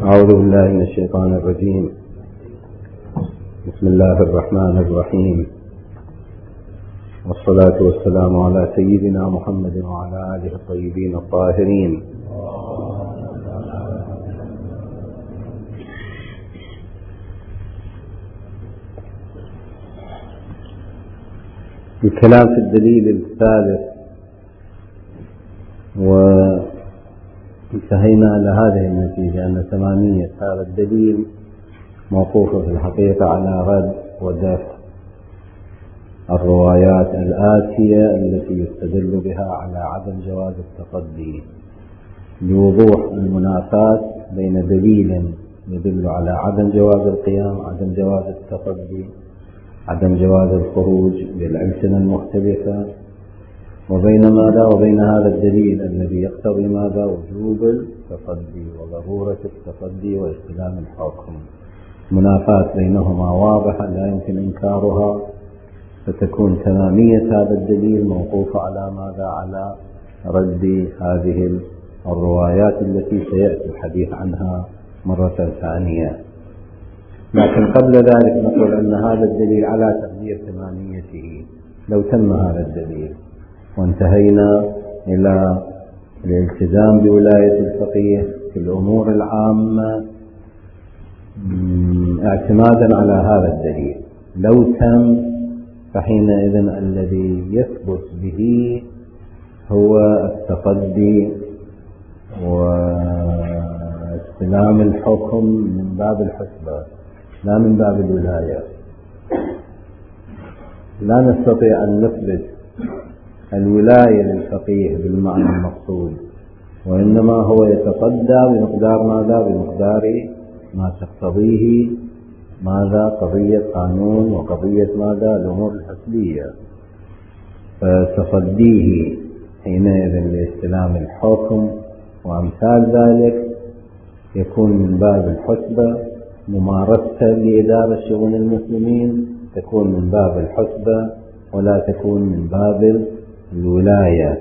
أعوذ بالله من الشيطان الرجيم. بسم الله الرحمن الرحيم، والصلاة والسلام على سيدنا محمد وعلى آله الطيبين الطاهرين. الكلام في الدليل الثالث، وانتهينا إلى هذه النتيجة أن تمامية هذا الدليل موقوفة في الحقيقة على رد ودفع الروايات الآتية التي يستدل بها على عدم جواز التقدي، لوضوح المنافاة بين دليل يدل على عدم جواز القيام، عدم جواز التقدي، عدم جواز الخروج بالألسنة المختلفة، وبين ماذا؟ وبين هذا الدليل الذي يقتضي ماذا؟ وجوب التقدي وضرورة التقدي واستلام الحكم. منافاة بينهما واضحة لا يمكن إنكارها، فتكون تمامية هذا الدليل موقوفة على ماذا؟ على رد هذه الروايات التي سيأتي الحديث عنها مرة ثانية. لكن قبل ذلك نقول أن هذا الدليل على تقدير تماميته. لو تم هذا الدليل وانتهينا إلى الالتزام بولاية الفقيه في الأمور العامة اعتمادا على هذا الدليل، لو تم فحينئذ الذي يثبت به هو التقدي واستلام الحكم من باب الحسبة لا من باب الولاية. لا نستطيع أن نثبت الولاية للفقيه بالمعنى المقصود، وإنما هو يتقدى بمقدار ماذا؟ بمقدار ما تقتضيه ماذا؟ قضية قانون وقضية ماذا؟ الأمور الحسبية. فتقديه حينئذ لاستلام الحكم وأمثال ذلك يكون من باب الحسبة، ممارسة لإدارة شؤون المسلمين تكون من باب الحسبة ولا تكون من باب الولاية.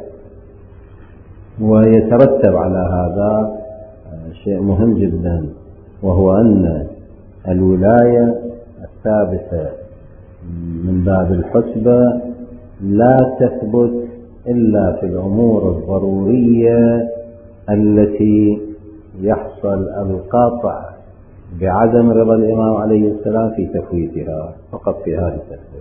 ويترتب على هذا شيء مهم جدا، وهو أن الولاية الثابتة من باب الحسبة لا تثبت إلا في الأمور الضرورية التي يحصل القطع بعدم رضا الإمام عليه السلام في تفويتها، فقط في هذه تثبت.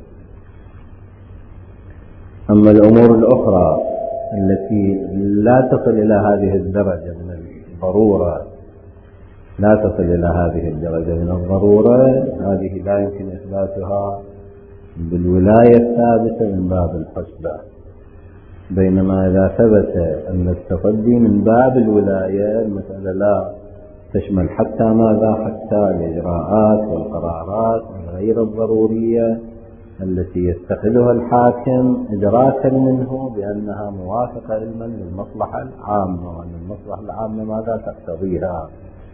أما الأمور الأخرى التي لا تصل إلى هذه الدرجة من الضرورة، لا تصل إلى هذه الدرجة من الضرورة، هذه لا يمكن إثباتها بالولاية الثابتة من باب الحسبة. بينما إذا ثبت أن التقدي من باب الولاية المسألة لا تشمل حتى ماذا؟ حتى الإجراءات والقرارات غير الضرورية التي يتخذها الحاكم إدراكا منه بأنها موافقة علما للمصلحة العامة، وأن المصلحة العامة ماذا تقتضيها.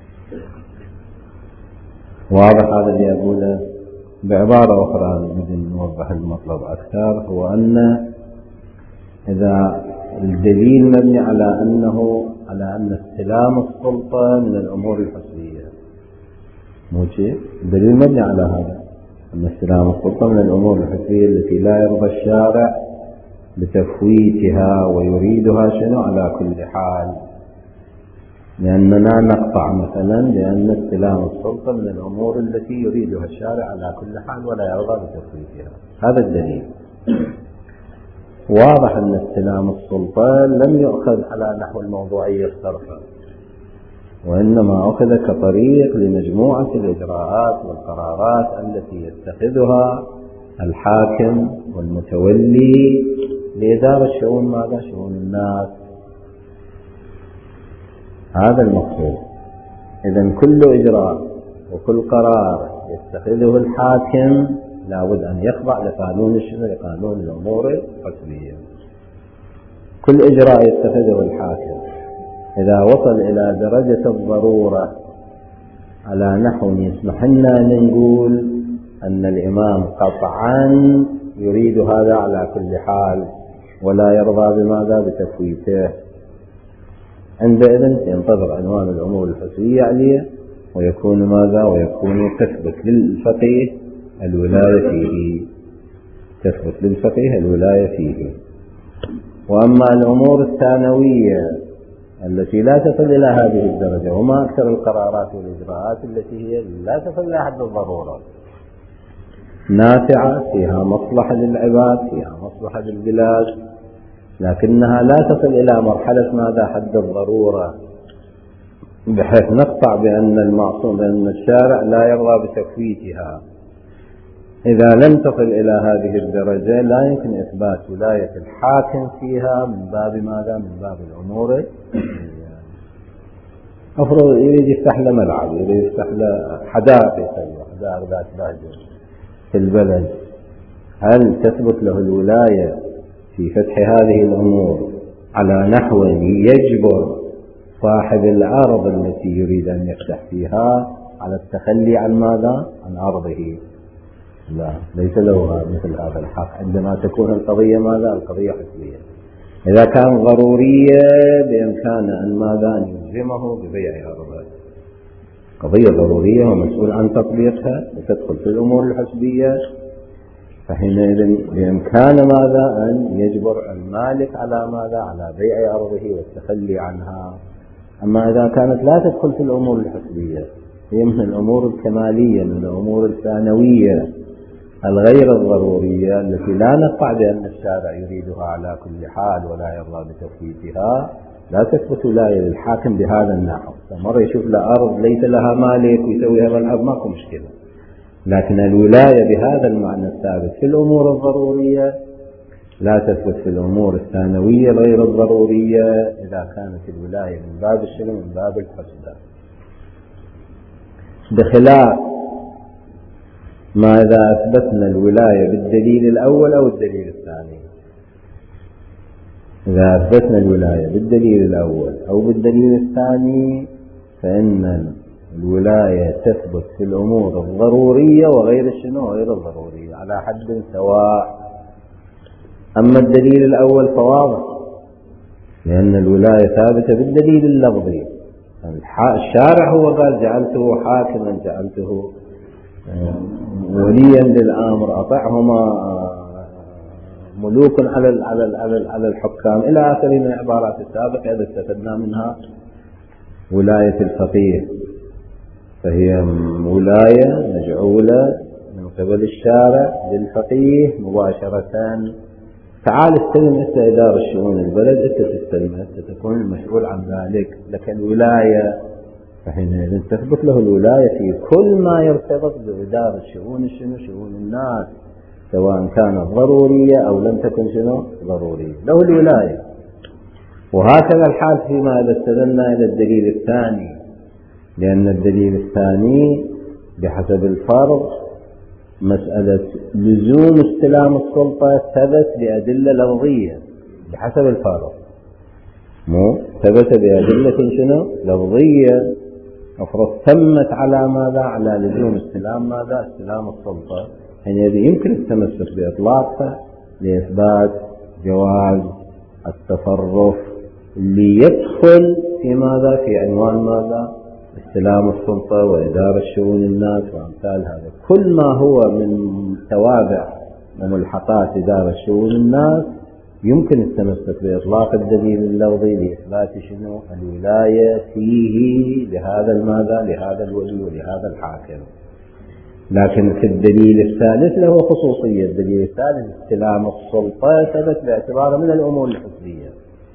واضح هذا اللي أقوله؟ بعبارة أخرى نريد نوضح المطلب أكثر، هو أن إذا الدليل مبني على أن استلام السلطة من الأمور الحسبية، مو شيء؟ الدليل مبني على هذا، أن استلام السلطة من الأمور الحسبية التي لا يرضى الشارع بتفويتها ويريدها شنو؟ على كل حال. لأننا نقطع مثلا لأن استلام السلطة من الأمور التي يريدها الشارع على كل حال ولا يرضى بتفويتها. هذا الدليل. واضح أن استلام السلطة لم يؤخذ على نحو الموضوعية الصرفة، وإنما أخذ كطريق لمجموعة الإجراءات والقرارات التي يتخذها الحاكم والمتولي لإدارة شؤون ماذا؟ شؤون الناس. هذا المقصود. إذن كل إجراء وكل قرار يتخذه الحاكم لابد أن يخضع لقانون لقانون الأمور الحسبية. كل إجراء يتخذه الحاكم إذا وصل إلى درجة الضرورة على نحو يسمح لنا أن نقول أن الإمام قطعا يريد هذا على كل حال ولا يرضى بماذا؟ بتفويته، عندئذ ينطبق عنوان الأمور الحسبية عليه ويكون ماذا؟ ويكون تثبت للفقيه الولاية فيه، تثبت للفقيه الولاية فيه. وأما الأمور الثانوية التي لا تصل إلى هذه الدرجة، وما أكثر القرارات والإجراءات التي هي لا تصل إلى حد الضرورة، نافعة فيها مصلحة للعباد، فيها مصلحة للبلاد، لكنها لا تصل إلى مرحلة ماذا؟ حد الضرورة، بحيث نقطع بأن المعصوم، بأن الشارع لا يرضى بتفويتها. إذا لم تصل إلى هذه الدرجة لا يمكن إثبات ولاية الحاكم فيها من باب ماذا؟ من باب الأمور. أفرض يريد يفتح له ملعب، يريد يفتح له حدائق، يسوي حدائق ذات بهجة في البلد، هل تثبت له الولاية في فتح هذه الأمور على نحو يجبر صاحب الأرض التي يريد أن يفتح فيها على التخلي عن ماذا؟ عن أرضه؟ لا، ليس له مثل هذا الحق عندما تكون القضية ماذا؟ القضية حسبية. إذا كان ضرورية بإمكان أن ماذا؟ أن يلزمه ببيع أرضه، قضية ضرورية ومسؤول عن تطبيقها وتدخل في الأمور الحسبية، فحينئذ بإمكان ماذا؟ أن يجبر المالك على ماذا؟ على بيع أرضه والتخلي عنها. أما إذا كانت لا تدخل في الأمور الحسبية، هي من الأمور الكمالية، من الأمور الثانوية الغير الضرورية التي لا نقطع بأن الشارع يريدها على كل حال ولا يرضى بتفويتها، لا تثبت ولاية للحاكم بهذا النحو. مرة يشوف له أرض ليس لها مالك ويسوي هذا الأرض ماكو مشكلة، لكن الولاية بهذا المعنى الثابت في الأمور الضرورية لا تثبت في الأمور الثانوية غير الضرورية إذا كانت الولاية من باب الشنو؟ من باب الحسبة، بخلاف ما إذا أثبتنا الولاية بالدليل الأول أو الدليل الثاني. إذا أثبتنا الولاية بالدليل الأول أو بالدليل الثاني فإن الولاية تثبت في الأمور الضرورية وغير الشنو؟ غير الضرورية على حد سواء. أما الدليل الأول فواضح، لأن الولاية ثابتة بالدليل اللفظي، الشارع هو قال جعلته حاكما، جعلته وليا للأمر، أطعهما ملوك على الحكام إلى آخر من العبارات السابقة إذا استفدنا منها ولاية الفقيه، فهي ولاية مجعولة من قبل الشارع للفقيه مباشرة. تعال استلم أنت إدارة الشؤون البلد، أنت تستلم، أنت تكون المسؤول عن ذلك، لك الولاية، فحينئذ تثبت له الولاية في كل ما يرتبط بإدارة شؤون شؤون الناس، سواء كانت ضرورية أو لم تكن شنو؟ ضرورية، له الولاية. وهكذا الحال فيما إذا استدلنا إلى الدليل الثاني، لأن الدليل الثاني بحسب الفرض مسألة لزوم استلام السلطة ثبت بأدلة لفظية بحسب الفرض، مو ثبت بأدلة شنو؟ لفظية. أفرض ثمت على ماذا؟ على لزوم استلام ماذا؟ استلام السلطة، حينئذ يمكن التمسك بإطلاقها لإثبات جواز التصرف اللي يدخل في ماذا؟ في عنوان ماذا؟ استلام السلطة وإدارة شؤون الناس وأمثال هذا. كل ما هو من توابع وملحقات إدارة شؤون الناس يمكن التمسك بإطلاق الدليل اللفظي لإثبات شنو؟ الولاية فيه لهذا الماذا؟ لهذا الولي ولهذا الحاكم. لكن في الدليل الثالث له خصوصية، الدليل الثالث استلام السلطة ثبت باعتباره من الأمور الحسبية،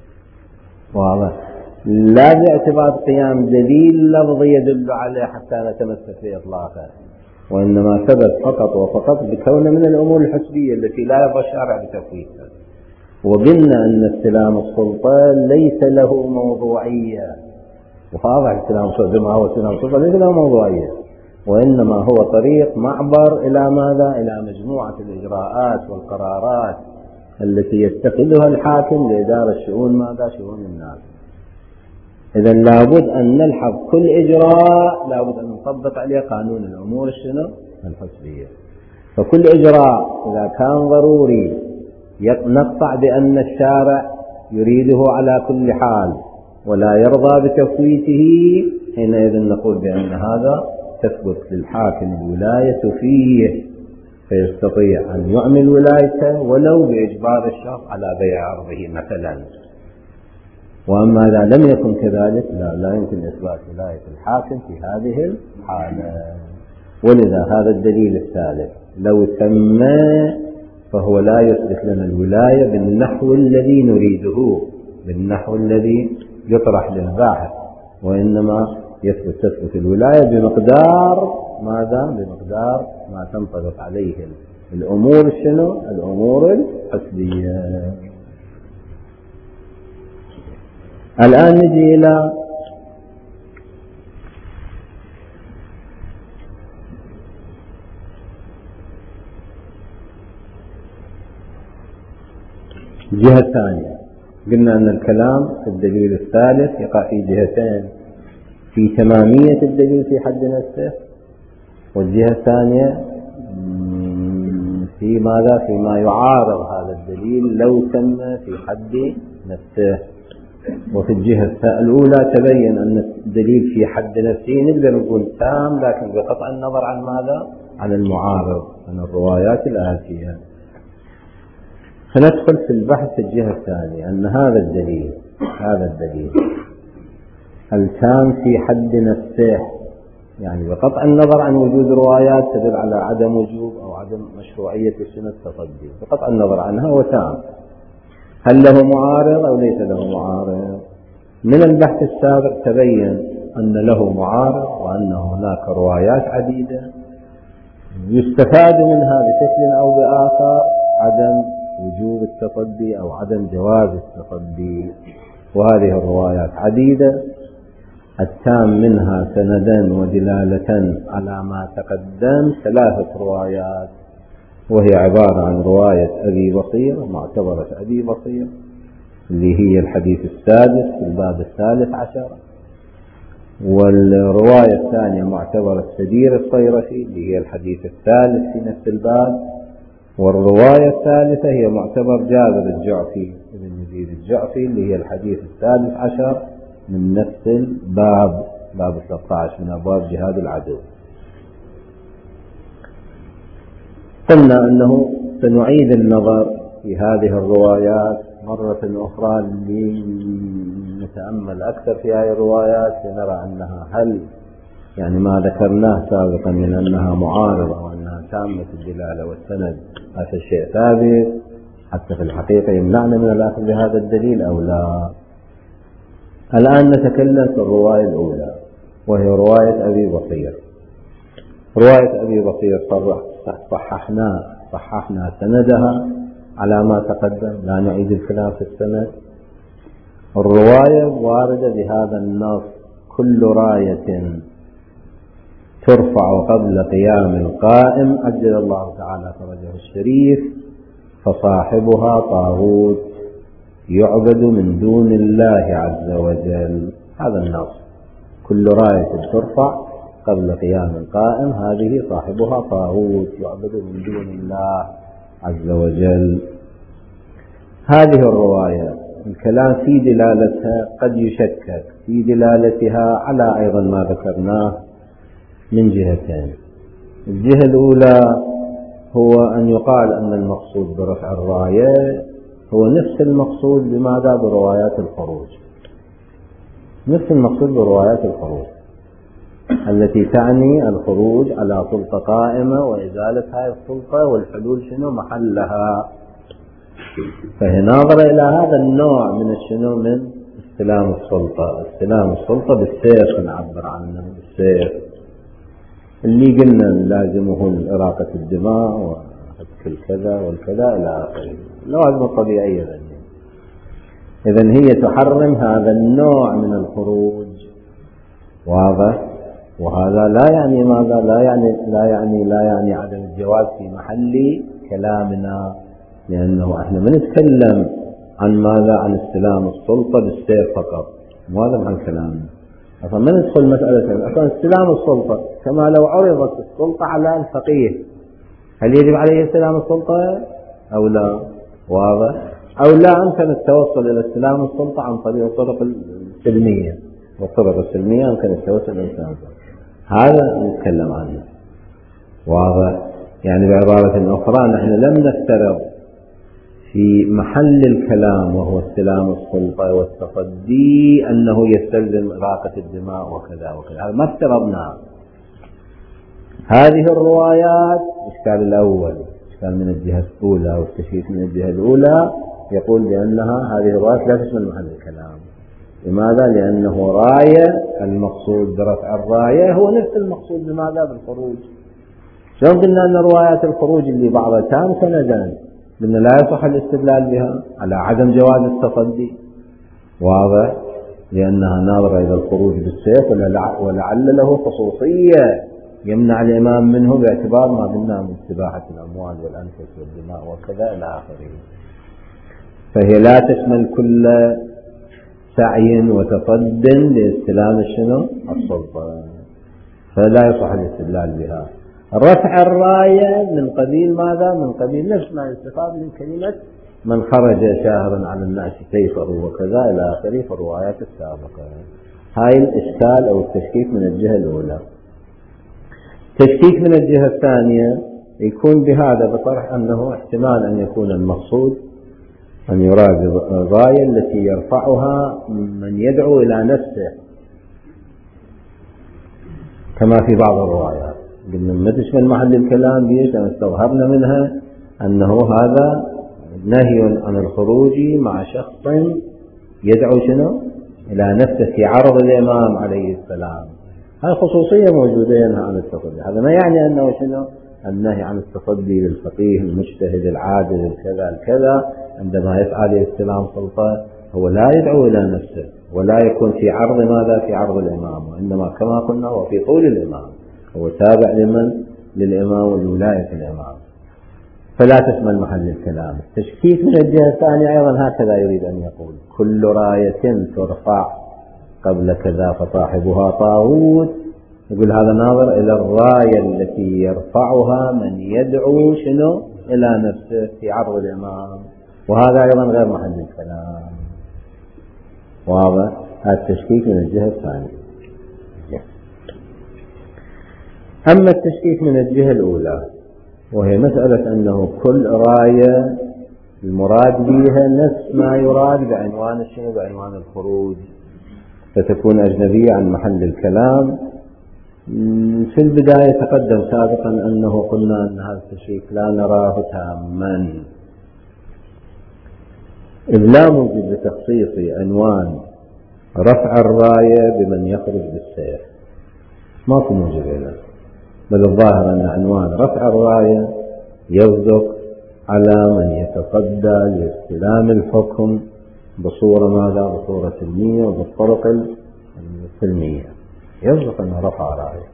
واضح؟ لا باعتبار قيام دليل لفظي يدل عليه حتى نتمسك بإطلاقه، وإنما ثبت فقط وفقط بكونه من الأمور الحسبية التي لا يرضى الشارع بتفويتها. وقلنا أن استلام السلطة ليس له موضوعية، وواضح استلام السلطة ما هو استلام السلطة ليس له موضوعية، وإنما هو طريق معبر إلى ماذا؟ إلى مجموعة الإجراءات والقرارات التي يتخذها الحاكم لإدارة شؤون ماذا؟ شؤون الناس. إذا لابد أن نلحظ كل إجراء لابد أن نطبق عليه قانون الأمور الشنو؟ الحسبية. فكل إجراء إذا كان ضروري نقطع بأن الشارع يريده على كل حال ولا يرضى بتفويته، حينئذ نقول بأن هذا تثبت للحاكم الولاية فيه، فيستطيع أن يعمل ولايته ولو بإجبار الشخص على بيع أرضه مثلا. وأما إذا لم يكن كذلك لا يمكن إثبات ولاية الحاكم في هذه الحالة. ولذا هذا الدليل الثالث لو تم فهو لا يثبت لنا الولاية بالنحو الذي نريده، بالنحو الذي يطرح للباحث، وإنما تثبت الولاية بمقدار ماذا؟ بمقدار ما تنطبق عليه الأمور شنو؟ الأمور الحسبية. الآن نجي إلى جهة ثانية. قلنا أن الكلام في الدليل الثالث يقع في جهتين: في تمامية الدليل في حد نفسه، والجهة الثانية في ماذا؟ فيما يعارض هذا الدليل لو تم في حد نفسه. وفي الجهة الأولى تبين أن الدليل في حد نفسه نقدر نقول تام، لكن بقطع النظر عن ماذا؟ عن المعارض، عن الروايات الآتية. فندخل في البحث في الجهة الثانية، أن هذا الدليل التام في حد نفسه، يعني بقطع النظر عن وجود روايات تدل على عدم وجوب أو عدم مشروعية سنة التصدي، بقطع النظر عنها وتام. هل له معارض أو ليس له معارض؟ من البحث السابق تبين أن له معارض، وأن هناك روايات عديدة يستفاد منها بشكل أو بآخر عدم وجوب التصدي أو عدم جواز التصدي، وهذه الروايات عديدة، التام منها سندا ودلالة على ما تقدم 3 روايات، وهي عبارة عن رواية أبي بصير معتبرة أبي بصير اللي هي الحديث السادس في الباب 13، والرواية الثانية معتبرة سدير الصيرفي اللي هي الحديث الثالث في نفس الباب، والرواية الثالثة هي معتبر جابر الجعفي ابن يزيد الجعفي اللي هي الحديث 13 من نفس الباب، باب 13 من أبواب جهاد العدو. قلنا أنه سنعيد النظر في هذه الروايات مرة أخرى لنتأمل أكثر في هذه الروايات، لنرى أنها هل يعني ما ذكرناه سابقا من أنها معارضة وأنها تامة الدلالة والسند هذا الشيء ثابت حتى في الحقيقة يمنعنا من الأخذ بهذا الدليل أو لا. الآن نتكلم في الرواية الأولى وهي رواية أبي بصير. رواية أبي بصير صححنا سندها على ما تقدم، لا نعيد الكلام في السند. الرواية واردة بهذا النص: كل راية ترفع قبل قيام القائم عجل الله تعالى فرجه الشريف فصاحبها طاغوت يعبد من دون الله عز وجل. هذا النص: كل راية ترفع قبل قيام القائم هذه صاحبها طاغوت يعبد من دون الله عز وجل. هذه الرواية الكلام في دلالتها قد يشكك في دلالتها على أيضا ما ذكرناه من جهتين. الجهة الأولى هو أن يقال أن المقصود برفع الراية هو نفس المقصود بماذا؟ بروايات الخروج، نفس المقصود بروايات الخروج التي تعني الخروج على سلطة قائمة وإزالة هذه السلطة والحلول شنو محلها. فهي ناظرة إلى هذا النوع من الشنو من استلام السلطة، استلام السلطة بالسيف، نعبر عنه بالسيف اللي قلنا لازمه إراقة الدماء وحك الكذا والكذا إلى آخره، اللوازم الطبيعية ذنين. إذن هي تحرم هذا النوع من الخروج، واضح؟ وهذا لا يعني ماذا؟ لا يعني عدم الجواز في محل كلامنا، لأنه احنا ما نتكلم عن ماذا؟ عن استلام السلطة بالسيف فقط، وهذا محل كلامنا. أصلا ما ندخل مسألة أصلا استلام السلطة، كما لو عرضت السلطة على الفقيه هل يجب عليه استلام السلطة أو لا؟ واضح؟ أو لا أمكن التوصل إلى استلام السلطة عن طريق الطرق السلمية، والطرق السلمية يمكن التوسل الإنسان، هذا نتكلم عنه. واضح؟ يعني بعبارة أخرى نحن لم نفترض في محل الكلام وهو استلام السلطة والتصدي أنه يستلزم إراقة الدماء وكذا وكذا، هذا ما افترضناه. هذه الروايات الإشكال الأول، الإشكال من الجهة الأولى والتشكيك من الجهة الأولى، يقول بأنها هذه الروايات لا تشمل محل الكلام. لماذا؟ لأنه راية، المقصود برفع الراية هو نفس المقصود بماذا؟ بالخروج. شلون قلنا أن روايات الخروج اللي بعضها تام سندان قلنا لا يصح الاستدلال بها على عدم جواز التصدي. واضح؟ لأنها ناظرة إلى الخروج بالسيف ولعل له خصوصية يمنع الإمام منه باعتبار ما قلنا من استباحة الأموال والأنفس والدماء وكذا إلى آخره. فهي لا تشمل كل سعي وتصد لاستلام السلطة، فلا يصح الاستدلال بها. رفع الراية من قبيل ماذا؟ من قبيل نفس ما يستفاد من كلمة من خرج شاهرا على الناس سيفه وكذا إلى آخره في الروايات السابقة. هاي الإشكال أو التشكيك من الجهة الأولى. تشكيك من الجهة الثانية يكون بهذا بطرح أنه احتمال أن يكون المقصود أن يراد الراية التي يرفعها من يدعو إلى نفسه كما في بعض الروايات. قلنا ما تشمل محل الكلام بيش أن استظهرنا منها أنه هذا نهي عن الخروج مع شخص يدعو إلى نفسه في عرض الإمام عليه السلام. هذه خصوصية موجودة ينهى عن التصدي. هذا ما يعني أنه النهي عن التصدي للفقيه المجتهد العادل الكذا عندما يسعى لاستلام سلطة هو لا يدعو إلى نفسه ولا يكون في عرض ماذا؟ في عرض الإمام، وإنما كما قلنا هو في طول الإمام، هو تابع لمن؟ للإمام ولولاية الإمام، فلا تشمل محل الكلام. التشكيك من الجهة الثانية أيضا هكذا يريد أن يقول كل راية ترفع قبل كذا فصاحبها طاغوت. يقول هذا ناظر إلى الراية التي يرفعها من يدعو إلى نفسه في عرض الإمام، وهذا أيضا غير محل الكلام. واضح؟ هذا التشكيك من الجهة الثانية. أما التشكيك من الجهة الأولى وهي مسألة أنه كل راية المراد بها نفس ما يراد بعنوان بعنوان الخروج، فتكون أجنبية عن محل الكلام. في البداية تقدم سابقا أنه قلنا أن هذا التشكيك لا نراه تاما، إذ لا موجب لتخصيص عنوان رفع الراية بمن يخرج بالسيف، ما في موجب له، بل الظاهر أن عنوان رفع الراية يصدق على من يتصدى لاستلام الحكم بصورة ماذا؟ بصورة سلمية وبالطرق السلمية، يصدق أنه رفع راية.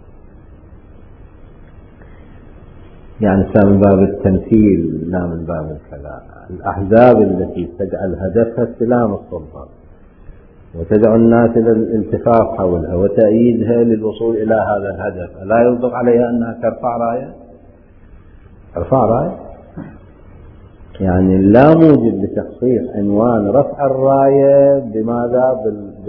يعني من باب التمثيل لا من باب الكلام. الأحزاب التي تجعل هدفها استلام السلطة وتدعو الناس إلى الالتفاف حولها وتأييدها للوصول إلى هذا الهدف، لا يصدق عليها أنها ترفع راية؟ ترفع راية؟ يعني لا موجب لتخصيص عنوان رفع الراية بماذا؟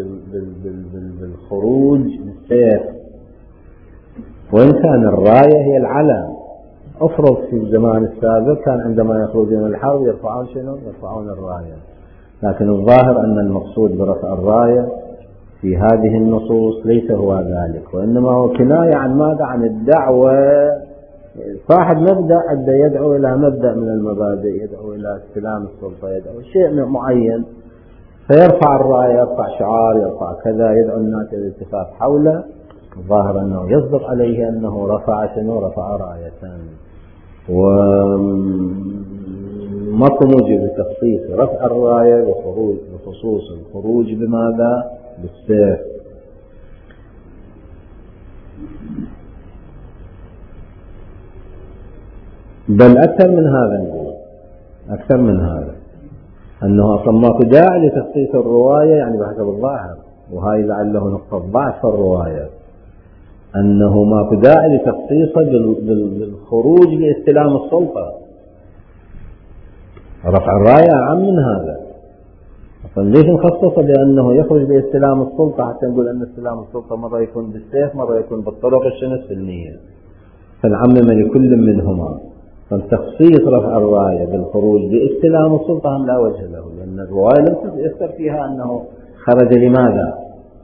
بالخروج بالسيف، وإن كان الراية هي العلم. أفرض في الزمان السابق كان عندما يخرجون الحرب يرفعون يرفعون الراية، لكن الظاهر أن المقصود برفع الراية في هذه النصوص ليس هو ذلك، وإنما هو كناية عن ماذا؟ عن الدعوة. صاحب مبدأ يدعو إلى مبدأ من المبادئ، يدعو إلى استلام السلطة، يدعو شيء معين، فيرفع الراية، يرفع شعار، يرفع كذا، يدعو الناس إلى الالتفاف حوله. الظاهر أنه يصدق عليه أنه رفع راية، وما موجب لتخصيص رفع الراية بخصوص الخروج بماذا؟ بالسيف. بل أكثر من هذا أنه أصلا ما داعي لتخصيص الرواية، يعني بحسب الظاهر، وهاي لعله نقطة ضعف في الرواية، أنه ما داعي لتخصيصه بالخروج لاستلام السلطة. رفع الراية أعم من هذا. ليش نخصصه بأنه يخرج باستلام السلطة حتى نقول أن استلام السلطة مرة يكون بالسيف مرة يكون بالطرق السنية، فنعمم لكل منهما. فالتخصيص رفع الراية بالخروج باستلام السلطة لا وجه له، لأن الرواية لم يذكر فيها أنه خرج لماذا.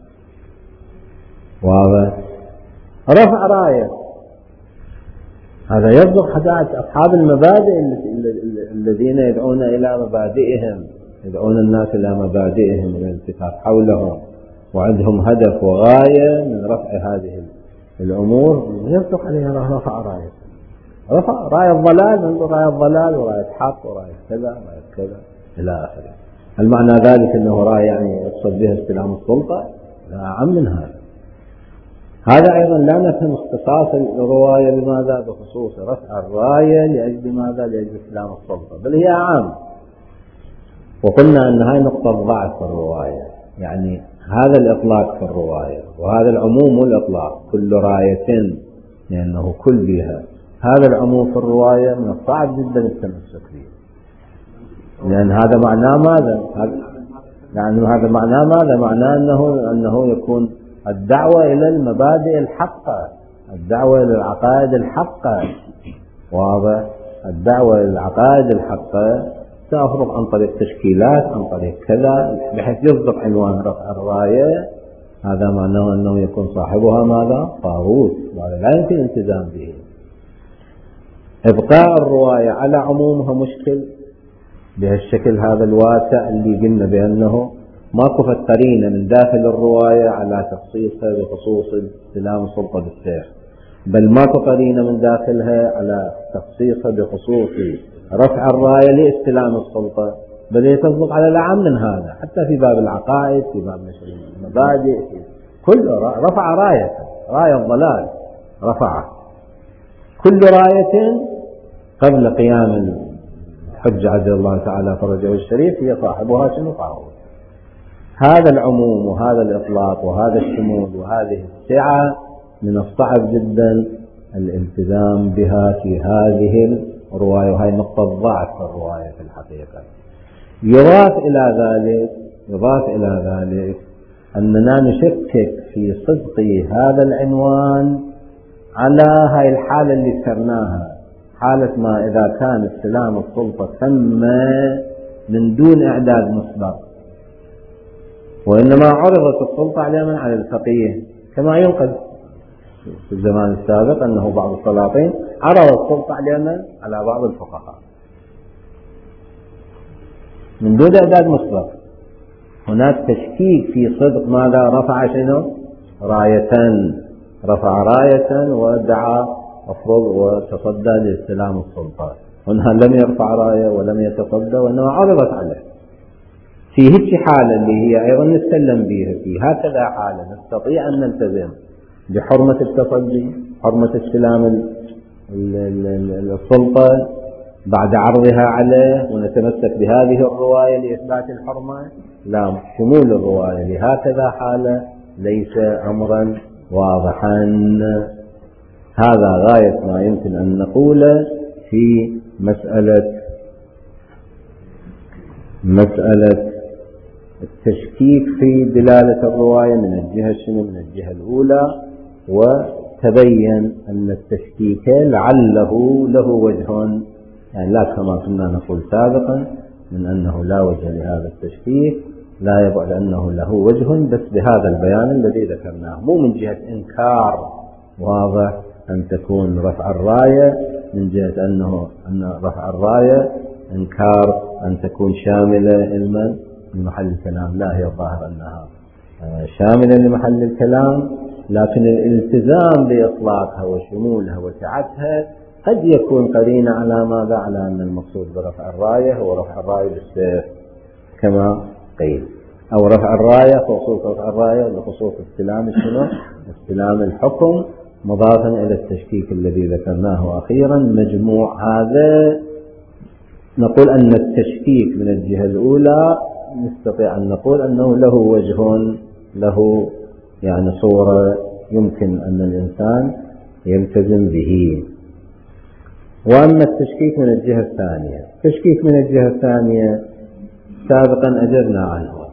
واضح؟ رفع راية هذا يصدق حتى أصحاب المبادئ الذين يدعون إلى مبادئهم، يدعون الناس إلى مبادئهم والالتفات حولهم، وعندهم هدف وغاية من رفع هذه الأمور، يصدق عليها رفع راية. رفع راية الضلال، ننظر راية الضلال وراية حق وراية كذا وراية كذا إلى آخره. هل معنى ذلك أنه راية يعني يقصد بها استلام السلطة؟ لا، أعم من هذا. هذا أيضا لا نفهم اختصاص الرواية بماذا بخصوص رفع الراية لأجل ماذا؟ لأجل استلام السلطة، بل هي عام. وقلنا أن هاي نقطة ضعف في الرواية، يعني هذا الإطلاق في الرواية وهذا العموم الإطلاق كل راية لأنه كل بها، هذا العموم في الرواية من الصعب جدا التمسك به، لأن هذا معناه ماذا؟ يعني هذا معناه ماذا؟ معناه أنه يكون الدعوة إلى المبادئ الحقة، الدعوة إلى العقائد الحقة. واضح؟ الدعوة إلى العقائد الحقة تفرض عن طريق تشكيلات، عن طريق كذا، بحيث يصدق عنوان رفع الراية. هذا معناه أنه يكون صاحبها ماذا؟ طاغوت، وهذا لا يمكن الالتزام به. إبقاء الرواية على عمومها مشكل بهالشكل هذا الواسع اللي قلنا بأنه ماكو قرينة من داخل الرواية على تخصيصها بخصوص استلام السلطة بالسيف، بل ماكو قرينة من داخلها على تخصيصها بخصوص رفع الراية لاستلام السلطة، بل هي تصدق على الأعم من هذا، حتى في باب العقائد، في باب نشر المبادئ، كل رفع راية، راية الضلال رفعه، كل راية قبل قيام الحجة عز الله تعالى فرجه الشريف هي صاحبها شنو؟ طاغوت. هذا العموم وهذا الإطلاق وهذا الشمول وهذه السعة من الصعب جدا الالتزام بها في هذه الرواية، وهي نقطة ضعف في الرواية في الحقيقة. يضاف إلى ذلك أننا نشكك في صدق هذا العنوان على هاي الحالة اللي ذكرناها، حالة ما إذا كان استلام السلطة تم من دون إعداد مسبق، وإنما عرضت السلطة على من؟ على الفقيه، كما ينقل في الزمان السابق أنه بعض السلاطين عرض السلطة على من؟ على بعض الفقهاء من دون إعداد مسبق. هناك تشكيك في صدق ماذا؟ رفع شنو؟ راية، رفع راية ودعا أفرض وتصدى لاستلام السلطة. هنا لم يرفع راية ولم يتصدى، وإنما عرضت عليه. في هيك حالة اللي هي أيضا نتكلم بها، في هكذا حالة نستطيع أن نلتزم بحرمة التصدي، حرمة استلام السلطة بعد عرضها عليه، ونتمسك بهذه الرواية لإثبات الحرمة. لا، شمول الرواية لهكذا حالة ليس أمرا واضحا. هذا غاية ما يمكن أن نقوله في مسألة التشكيك في دلالة الرواية من الجهة من الجهة الأولى، وتبين أن التشكيك لعله له وجه، يعني لا كما كنا نقول سابقا من أنه لا وجه لهذا التشكيك، لا يبعد أنه له وجه، بس بهذا البيان الذي ذكرناه، مو من جهة إنكار واضح أن تكون رفع الراية، من جهة أن رفع الراية إنكار أن تكون شاملة علما لمحل الكلام. لا، هي الظاهر أنها شاملة لمحل الكلام، لكن الالتزام بإطلاقها وشمولها وسعتها قد يكون قرينة على ماذا؟ على أن المقصود برفع الراية هو رفع الراية بالسيف كما قيل، أو رفع الراية خصوص رفع الراية لخصوص استلام شنو؟ استلام الحكم، مضافا إلى التشكيك الذي ذكرناه أخيرا. مجموع هذا نقول أن التشكيك من الجهة الأولى نستطيع أن نقول أنه له وجه، له يعني صورة يمكن أن الإنسان يلتزم به. وأما التشكيك من الجهة الثانية، التشكيك من الجهة الثانية سابقا أجبنا عنه،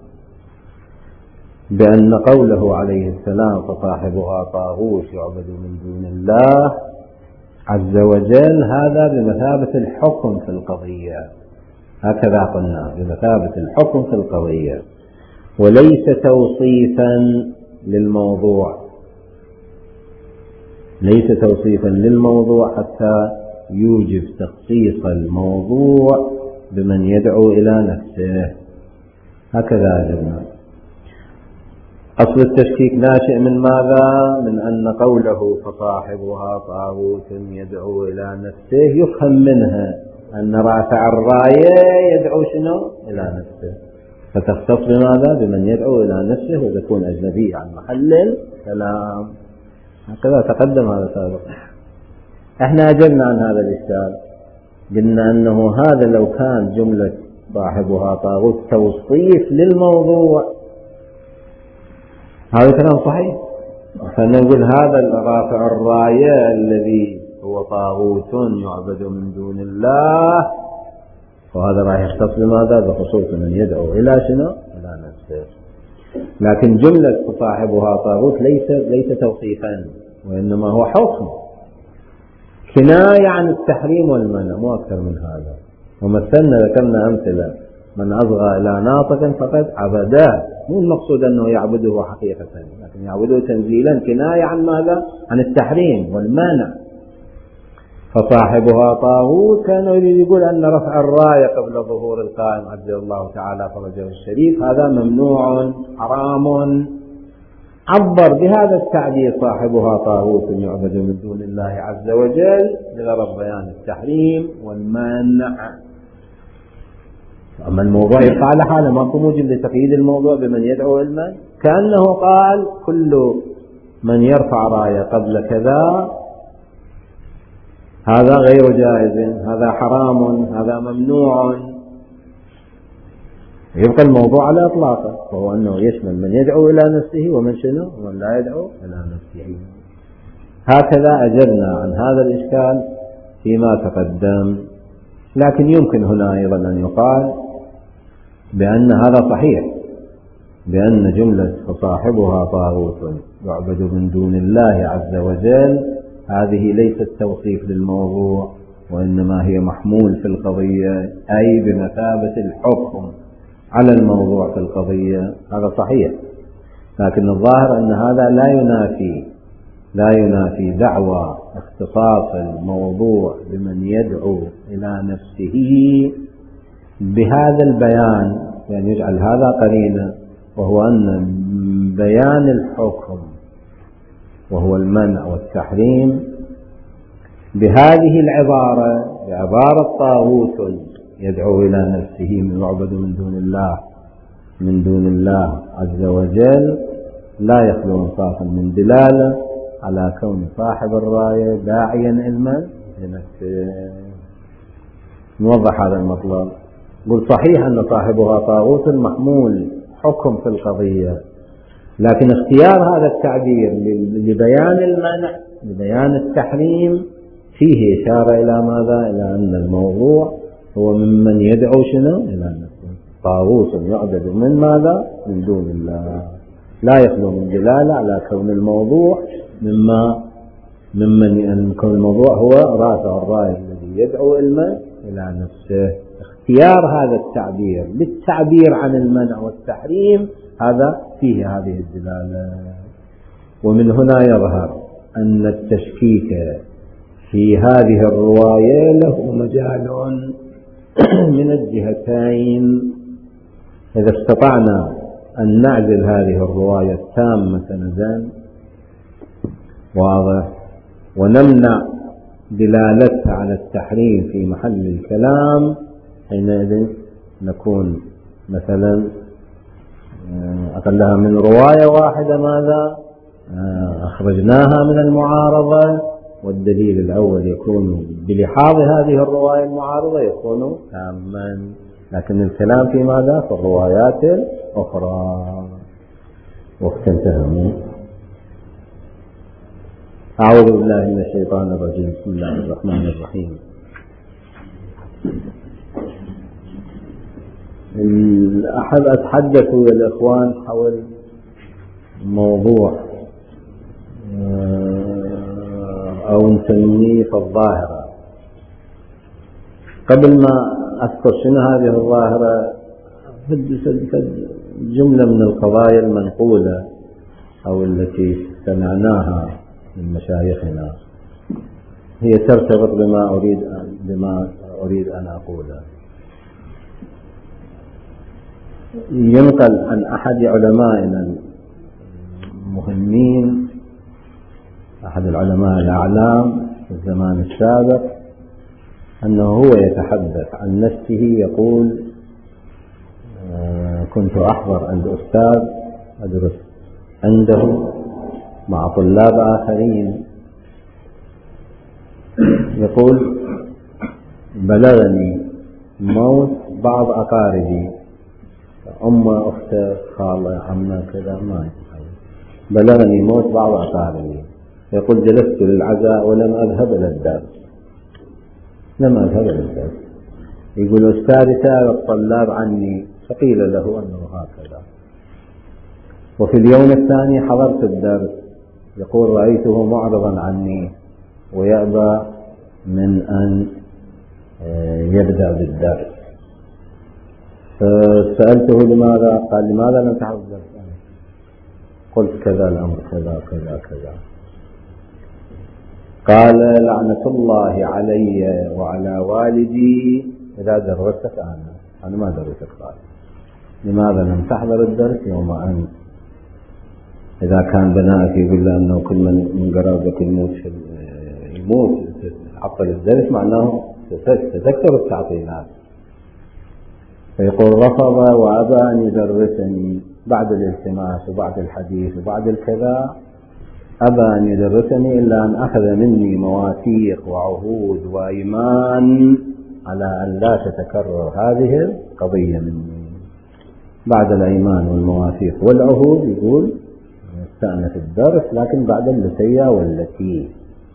بأن قوله عليه السلام فصاحبها طاغوت يعبد من دون الله عز وجل هذا بمثابة الحكم في القضية، هكذا قلنا بمثابة الحكم في القضية، وليس توصيفا للموضوع، ليس توصيفا للموضوع حتى يوجب تخصيص الموضوع بمن يدعو إلى نفسه، هكذا أجبنا. أصل التشكيك ناشئ من ماذا؟ من أن قوله فصاحبها طاغوت يدعو إلى نفسه يفهم منها أن رافع الراية يدعو شنو؟ إلى نفسه، فتختص بماذا؟ بمن يدعو إلى نفسه ويكون أجنبي عن محل الكلام، هكذا تقدم هذا سابقا. احنا أجبنا عن هذا الإشكال، قلنا أنه هذا لو كان جملة صاحبها طاغوت توصيف للموضوع هذا كلام صحيح، فنقول هذا الرافع الراية الذي هو طاغوت يعبد من دون الله، وهذا راح يختص بماذا؟ بخصوص من يدعو إلى شنو؟ إلى نفسه. لكن جملة صاحبها طاغوت ليس توصيفا، وإنما هو حكم كناية عن التحريم والمنع، مو أكثر من هذا. ومثلنا ذكرنا أمثلة: من أصغى إلى ناطق فقد عبده، مو المقصود أنه يعبده حقيقة، لكن يعبده تنزيلا كناية عن ماذا؟ عن التحريم والمنع. فصاحبها طاغوت كان يريد يقول أن رفع الراية قبل ظهور القائم عز الله تعالى فرجه الشريف هذا ممنوع حرام، عبر بهذا التعبير صاحبها طاغوت يعبد من دون الله عز وجل لغرض بيان التحريم والمنع. أما الموضوع يبقى على حاله، ماكو موجب لتقييد الموضوع بمن يدعو المنع، كأنه قال كل من يرفع راية قبل كذا هذا غير جائز، هذا حرام، هذا ممنوع، يبقى الموضوع على إطلاقه، وهو أنه يشمل من يدعو إلى نفسه ومن شنو؟ ومن لا يدعو إلى نفسه. هكذا أجبنا عن هذا الإشكال فيما تقدم. لكن يمكن هنا أيضا أن يقال بأن هذا صحيح، بأن جملة فصاحبها طاغوت يعبد من دون الله عز وجل هذه ليست توصيف للموضوع، وإنما هي محمول في القضية، أي بمثابة الحكم على الموضوع في القضية، هذا صحيح. لكن الظاهر أن هذا لا ينافي دعوى اختصاص الموضوع بمن يدعو إلى نفسه بهذا البيان، يعني يجعل هذا قرينة، وهو أن بيان الحكم وهو المنع والتحريم بهذه العبارة، بعبارة طاغوت يدعو إلى نفسه من يعبد من دون الله عز وجل لا يخلو انصافا من دلالة على كون صاحب الراية داعيا علما لنفسه. نوضح هذا المطلب. قل صحيح أن صاحبها طاغوت محمول حكم في القضية، لكن اختيار هذا التعبير لبيان المنع لبيان التحريم فيه إشارة إلى ماذا؟ إلى أن الموضوع هو ممن يدعو شنو؟ إلى نفسه. طاغوت يعبد من ماذا؟ من دون الله، لا يخلو من دلالة على كون الموضوع ممن كون الموضوع هو رافع الراية الذي يدعو إلى نفسه. اختيار هذا التعبير للتعبير عن المنع والتحريم هذا فيه هذه الدلالة. ومن هنا يظهر أن التشكيك في هذه الرواية له مجال من الجهتين. إذا استطعنا أن نعزل هذه الرواية التامة زين واضح، ونمنع دلالتها على التحريم في محل الكلام، حينئذ نكون مثلا أقلها من رواية واحدة ماذا؟ أخرجناها من المعارضة، والدليل الأول يكون بلحاظ هذه الرواية المعارضة يكون تاما، لكن الكلام في ماذا؟ في الروايات الأخرى. وقت انتهى. أعوذ بالله من الشيطان الرجيم. بسم الله الرحمن الرحيم. أحد أتحدث يا الإخوان حول موضوع أو نسميه في الظاهرة. قبل ما أذكر شنو هذه الظاهرة، جملة من القضايا المنقولة أو التي سمعناها من مشايخنا هي ترتبط بما أريد أن أقوله. ينقل عن أحد علمائنا المهمين، أحد العلماء الأعلام في الزمان السابق، أنه هو يتحدث عن نفسه يقول: كنت أحضر عند أستاذ أدرس عنده مع طلاب آخرين، يقول: بلغني موت بعض أقاربي، أمه، أخته، خالة، عمه، كذا، ما بلغني موت بعض أقاربي. يقول: جلست للعزاء ولم أذهب إلى الدرس، لم أذهب إلى الدرس. يقول: أستاذي سأل الطلاب عني فقيل له أنه هكذا. وفي اليوم الثاني حضرت الدرس، يقول: رأيته معرضا عني ويأبى من أن يبدأ بالدرس. فسألته لماذا؟ قال: لماذا لم تحضر الدرس؟ قلت: كذا الأمر، كذا كذا كذا. قال: لعنة الله علي وعلى والدي إذا درستك أنا ما درستك. قال: لماذا لم تحضر الدرس يوم أن إذا كان بنائك يقول له أنه كل من قرابك يموت تعطل الدرس، معناه تذكر التعطيلات. فيقول: رفض وأبى أن يدرسني بعد الالتماس وبعد الحديث وبعد الكذا، أبى أن يدرسني إلا أن أخذ مني مواثيق وعهود وإيمان على أن لا تتكرر هذه القضية مني. بعد الإيمان والمواثيق والعهود يقول استأنف الدرس، لكن بعد اللتية والتي.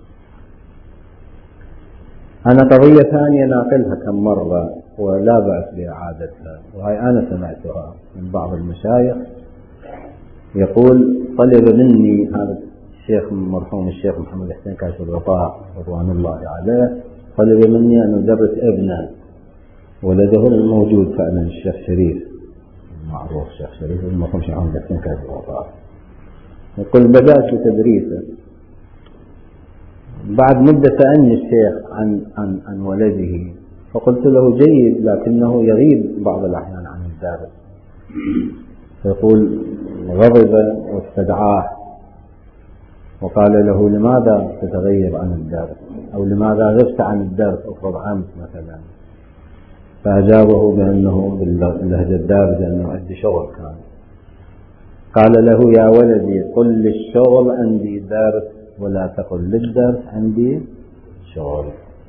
أنا قضية ثانية ناقلها كم مرة ولا بأس بإعادتها، وهي أنا سمعتها من بعض المشايخ. يقول: طلب مني هذا الشيخ مرحوم الشيخ محمد حسين كاشف الغطاء رضوان الله عليه، طلب مني أن أدرس ابنه ولده الموجود فعلا الشيخ شريف المعروف، الشيخ شريف المرحوم الشيخ محمد حسين كاشف الغطاء. يقول: بدأت بتدريسه. بعد مدة سألني الشيخ عن ولده، فقلت له: جيد، لكنه يغيب بعض الأحيان عن الدرس. يقول: غضب واستدعاه وقال له: لماذا تتغيب عن الدرس؟ أو لماذا غبت عن الدرس أفرض أمس مثلا؟ فأجابه بأنه باللهجة الدارجة أنه عندي شغل كان. قال له: يا ولدي، قل للشغل عندي درس ولا تقل للدرس عندي شغل.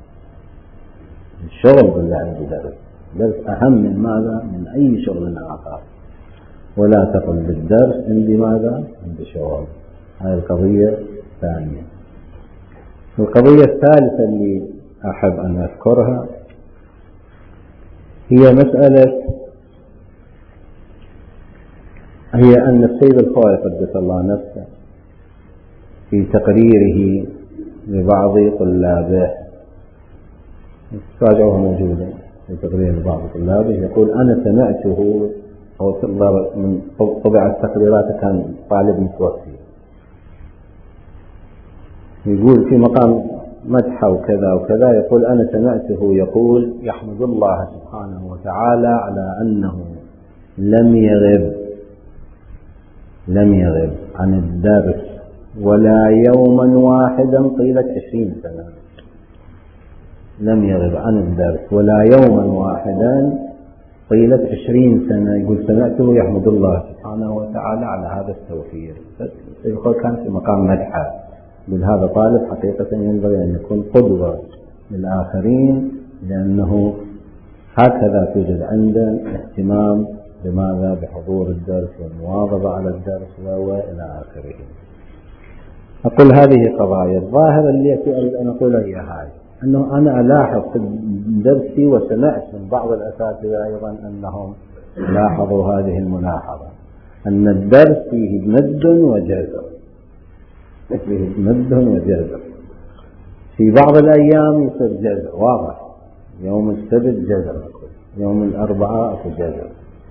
الشغل ولا عندي درس، درس أهم من ماذا؟ من أي شغل آخر. ولا تقل للدرس عندي ماذا؟ عندي شغل. هذه القضية الثانية. القضية الثالثة اللي أحب أن أذكرها هي أن السيد الخوئي قدس الله نفسه في تقريره لبعض طلابه، راجعوه موجودا في تقرير لبعض طلابه، يقول: أنا سمعته، أو من طبع التقريرات كان طالب متوفي، يقول في مقام مدحه وكذا وكذا، يقول: أنا سمعته يقول: يحمد الله سبحانه وتعالى على أنه لم يغب عن الدرس ولا يوما واحدا طيلة 20 سنة. لم يغب عن الدرس ولا يوما واحدا طيلة 20 سنة. يقول: سمعته يحمد الله سبحانه وتعالى على هذا التوفير. يقول كان في مقام مدحه، يقول هذا طالب حقيقة ينبغي أن يكون قدوة للآخرين، لأنه هكذا توجد عنده اهتمام بماذا؟ بحضور الدرس والمواظبة على الدرس وإلى آخره. أقول هذه قضايا. الظاهرة التي أريد أن أقولها هي هاي، أنه أنا ألاحظ في درسي وسمعت من بعض الأساتذة أيضا أنهم لاحظوا هذه الملاحظة. أن الدرس فيه مد وجزر، فيه مد وجزر. في بعض الأيام يصير جزر واضح، يوم السبت جزر، يوم الأربعاء أكو جزر،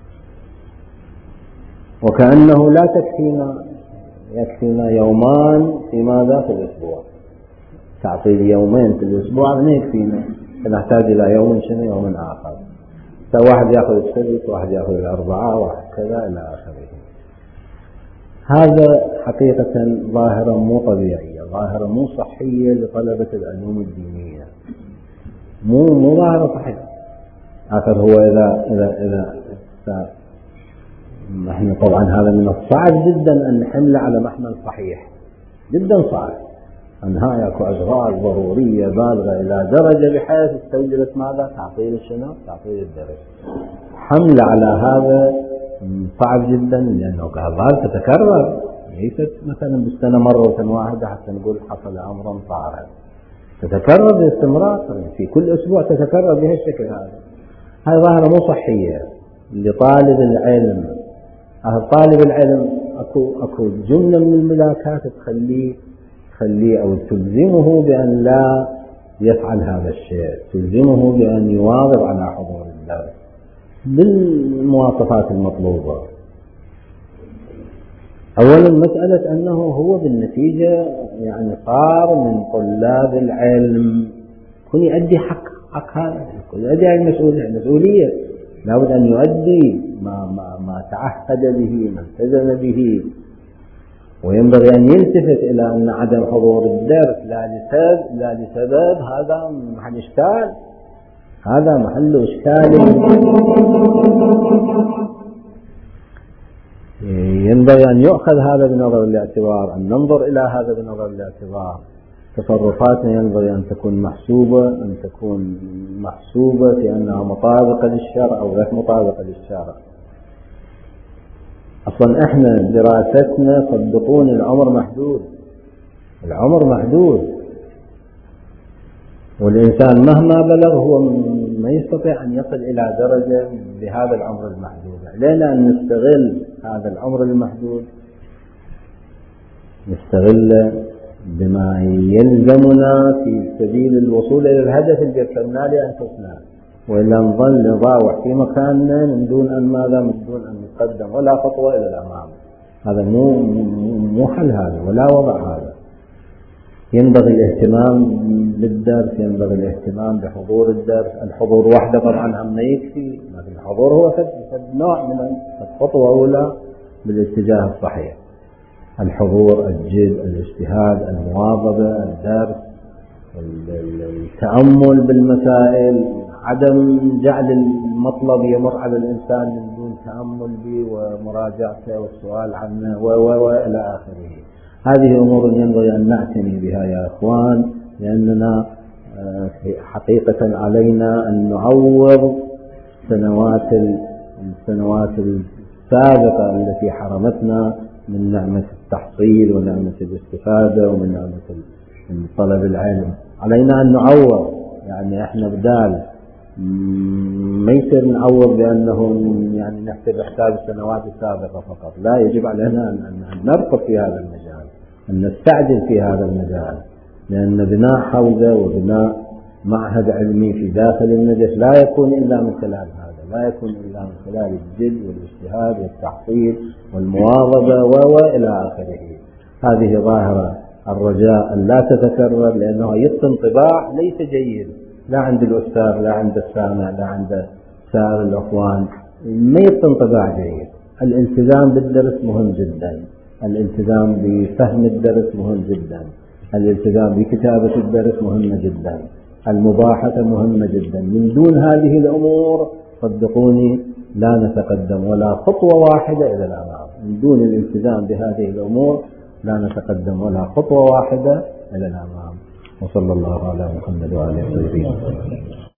وكأنه لا يكفينا يومان في ماذا في الأسبوع، تعطيل يومين في الأسبوع ما يكفينا، نحتاج إلى يوم شنو يوم آخر، واحد يأخذ السبت واحد يأخذ الأربعاء واحد كذا إلى آخره. هذا حقيقة ظاهرة مو طبيعية، ظاهرة مو صحية لطلبة العلوم الدينية، مو ظاهرة صحية. آخر هو إذا نحن طبعا هذا من الصعب جدا أن نحمله على محمل صحيح، جدا صعب. أنها يكون أشغال ضرورية بالغة إلى درجة بحيث استوجبت ماذا؟ تعطيل تعطيل الدرس. حمل على هذا صعب جدا، لأنه كهذا تتكرر، ليست مثلا بالسنة مرة واحدة حتى نقول حصل أمرا طارئ، تتكرر باستمرار في كل أسبوع تتكرر بهالشكل هذا. هذه ظاهرة مو صحية لطالب العلم. طالب العلم أكو جملة من الملاكات تخليه أو تلزمه بأن لا يفعل هذا الشيء، تلزمه بأن يواظب على حضور الدرس بالمواصفات المطلوبة. أولا مسألة أنه هو بالنتيجة يعني صار من طلاب العلم، يكون يؤدي حق هذا، يؤدي المسؤولية، لابد أن يؤدي ما تعهد به، ما التزم به. وينبغي أن يلتفت إلى أن عدم حضور الدرس لا لسبب هذا محل إشكال، هذا محل إشكال. ينبغي أن يؤخذ هذا بنظر الاعتبار، أن ننظر إلى هذا بنظر الاعتبار. تصرفاتنا ينبغي أن تكون محسوبة في أنها مطابقة للشرع أو غير مطابقة للشرع. أصلا إحنا دراستنا صدقون العمر محدود، والإنسان مهما بلغ هو ما يستطيع أن يصل إلى درجة بهذا العمر المحدود. علينا أن نستغل هذا العمر المحدود، نستغل بما يلزمنا في سبيل الوصول إلى الهدف اللي ذكرنا لأنفسنا، وإلا نظل نضاوع في مكاننا من دون أن نتقدم ولا خطوة إلى الأمام. هذا مو حل هذا ولا وضع هذا. ينبغي الاهتمام بالدرس، ينبغي الاهتمام بحضور الدرس. الحضور وحده طبعا هم يكفي، لكن الحضور هو نوع من الخطوة أولى بالاتجاه الصحيح. الحضور، الجد، الاجتهاد، المواظبة، الدرس، التأمل بالمسائل، عدم جعل المطلب يمر على الإنسان من دون تأمل به ومراجعته والسؤال عنه وإلى آخره. هذه أمور ينبغي أن نعتني بها يا إخوان، لأننا حقيقة علينا أن نعوض السنوات السابقة التي حرمتنا من نعمة التحصيل ونعمة الاستفادة ومن نعمة طلب العلم. علينا أن نعوض، يعني إحنا بدال ما يصير نعوض بأنه يعني نحسب حساب السنوات السابقة فقط، لا، يجب علينا أن نركض في هذا المجال، أن نستعجل في هذا المجال، لأن بناء حوزة وبناء معهد علمي في داخل النجف لا يكون إلا من خلال هذا، لا يكون إلا من خلال الجد والاجتهاد والتحصيل والمواظبة وإلى آخره. هذه ظاهرة الرجاء أن لا تتكرر، لأنه يبقى انطباع ليس جيد، لا عند الأستاذ لا عند السامع لا عند سائر الأخوان، ما يبقى انطباع جيد. الالتزام بالدرس مهم جدا، الالتزام بفهم الدرس مهم جدا، الالتزام بكتابة الدرس مهمة جدا، المباحثة مهمة جدا. من دون هذه الأمور صدقوني لا نتقدم ولا خطوة واحدة إلى الأمام. من دون الالتزام بهذه الأمور لا نتقدم ولا خطوة واحدة إلى الأمام. وصلى الله على محمد وآله وصحبه وسلم.